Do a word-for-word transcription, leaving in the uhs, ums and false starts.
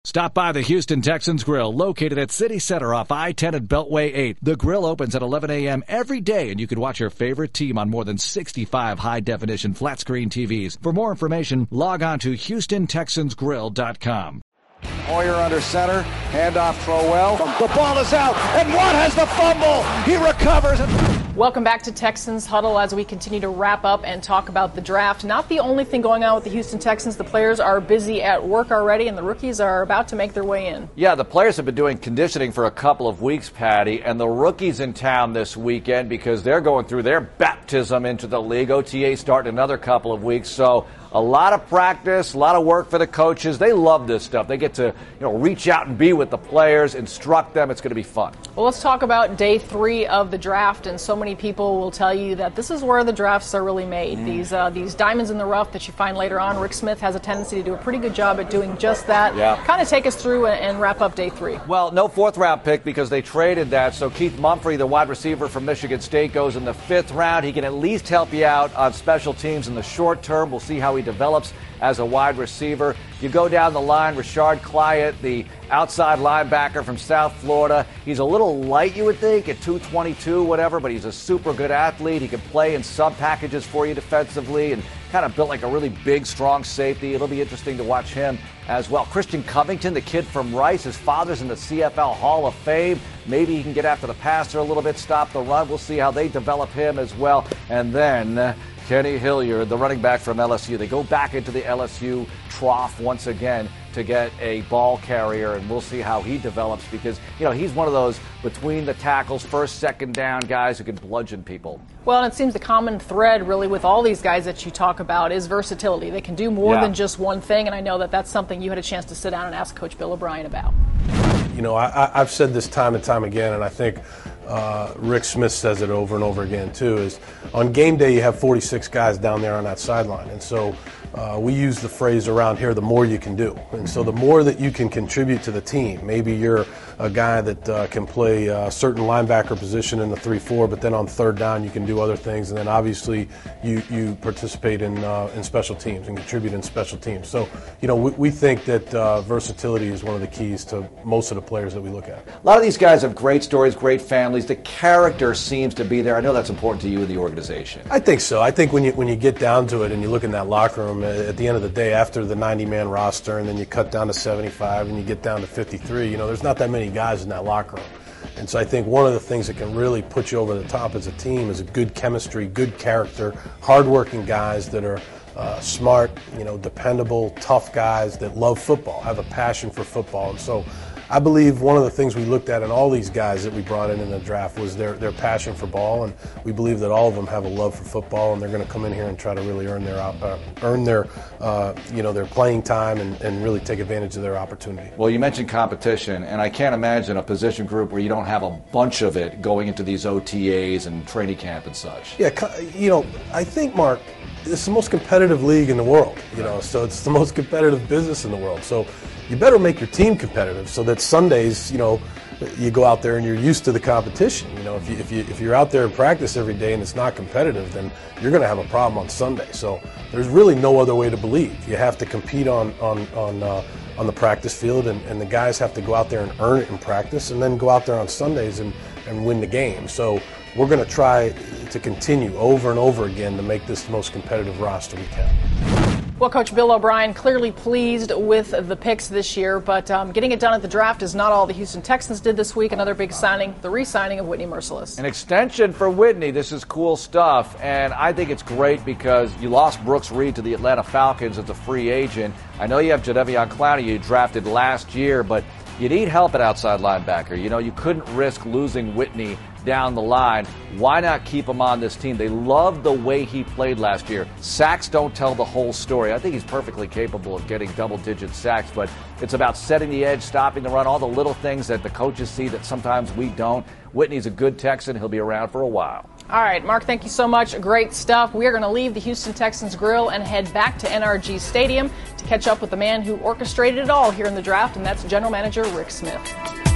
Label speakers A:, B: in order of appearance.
A: Stop by the Houston Texans Grill, located at City Center off I ten and Beltway eight. The grill opens at eleven a.m. every day, and you can watch your favorite team on more than sixty-five high-definition flat-screen T Vs. For more information, log on to houston texans grill dot com.
B: Hoyer under center, handoff Trowell. The ball is out, and Watt has the fumble. He recovers.
C: Welcome back to Texans Huddle as we continue to wrap up and talk about the draft. Not the only thing going on with the Houston Texans. The players are busy at work already, and the rookies are about to make their way in.
D: Yeah, the players have been doing conditioning for a couple of weeks, Patty, and the rookies in town this weekend because they're going through their baptism into the league. O T A starting another couple of weeks, so a lot of practice, a lot of work for the coaches. They love this stuff. They get to, you know, reach out and be with the players, instruct them. It's going to be fun.
C: Well, let's talk about day three of the draft, and so many people will tell you that this is where the drafts are really made. Mm. These uh, these diamonds in the rough that you find later on. Rick Smith has a tendency to do a pretty good job at doing just that.
D: Yeah.
C: Kind of take us through and, and wrap up day three.
D: Well, no fourth round pick because they traded that. So Keith Mumphrey, the wide receiver from Michigan State, goes in the fifth round. He can at least help you out on special teams in the short term. We'll see how he develops as a wide receiver. You go down the line, Rashard Clyett, the outside linebacker from South Florida. He's a little light, you would think, at two twenty-two, whatever, but he's a super good athlete. He can play in sub packages for you defensively and kind of built like a really big, strong safety. It'll be interesting to watch him as well. Christian Covington, the kid from Rice, his father's in the C F L Hall of Fame. Maybe he can get after the passer a little bit, stop the run. We'll see how they develop him as well. And then uh, Kenny Hilliard, the running back from L S U. They go back into the L S U trough once again to get a ball carrier, and we'll see how he develops because, you know, he's one of those between the tackles, first, second down guys who can bludgeon people.
C: Well, and it seems the common thread really with all these guys that you talk about is versatility. They can do more
D: yeah.
C: than just one thing, and I know that that's something you had a chance to sit down and ask Coach Bill O'Brien about.
E: You know, I, I've said this time and time again, and I think uh, Rick Smith says it over and over again too, is on game day you have forty-six guys down there on that sideline. And so uh, we use the phrase around here, the more you can do. And so the more that you can contribute to the team, maybe you're a guy that uh, can play a certain linebacker position in the three four, but then on third down you can do other things. And then obviously you, you participate in, uh, in special teams and contribute in special teams. So, you know, we, we think that uh, versatility is one of the keys to most of the players that we look at.
D: A lot of these guys have great stories, great families. The character seems to be there. I know that's important to you in the organization.
E: I think so. I think when you when you get down to it and you look in that locker room, at the end of the day, after the ninety-man roster and then you cut down to seventy-five and you get down to fifty-three, you know, there's not that many guys in that locker room. And so I think one of the things that can really put you over the top as a team is a good chemistry, good character, hardworking guys that are uh, smart, you know, dependable, tough guys that love football, have a passion for football. And so I believe one of the things we looked at in all these guys that we brought in in the draft was their, their passion for ball, and we believe that all of them have a love for football, and they're going to come in here and try to really earn their uh, earn their uh, you know their playing time and, and really take advantage of their opportunity.
D: Well, you mentioned competition, and I can't imagine a position group where you don't have a bunch of it going into these O T As and training camp and such.
E: Yeah, you know, I think, Mark, it's the most competitive league in the world, you know, so it's the most competitive business in the world. So you better make your team competitive so that Sundays, you know, you go out there and you're used to the competition. You know, if you if you if you're out there in practice every day and it's not competitive, then you're going to have a problem on Sunday. So there's really no other way to believe. You have to compete on on on uh, on the practice field, and, and the guys have to go out there and earn it in practice, and then go out there on Sundays and, and win the game. So we're going to try to continue over and over again to make this the most competitive roster we can.
C: Well, Coach Bill O'Brien clearly pleased with the picks this year, but um, getting it done at the draft is not all the Houston Texans did this week. Another big signing, the re-signing of Whitney Mercilus.
D: An extension for Whitney. This is cool stuff, and I think it's great because you lost Brooks Reed to the Atlanta Falcons as a free agent. I know you have Jadeveon Clowney you drafted last year, but you need help at outside linebacker. You know, you couldn't risk losing Whitney down the line. Why not keep him on this team? They loved the way he played last year. Sacks don't tell the whole story. I think he's perfectly capable of getting double-digit sacks, but it's about setting the edge, stopping the run, all the little things that the coaches see that sometimes we don't. Whitney's a good Texan. He'll be around for a while.
C: All right, Mark, thank you so much. Great stuff. We are going to leave the Houston Texans Grill and head back to N R G Stadium to catch up with the man who orchestrated it all here in the draft, and that's General Manager Rick Smith.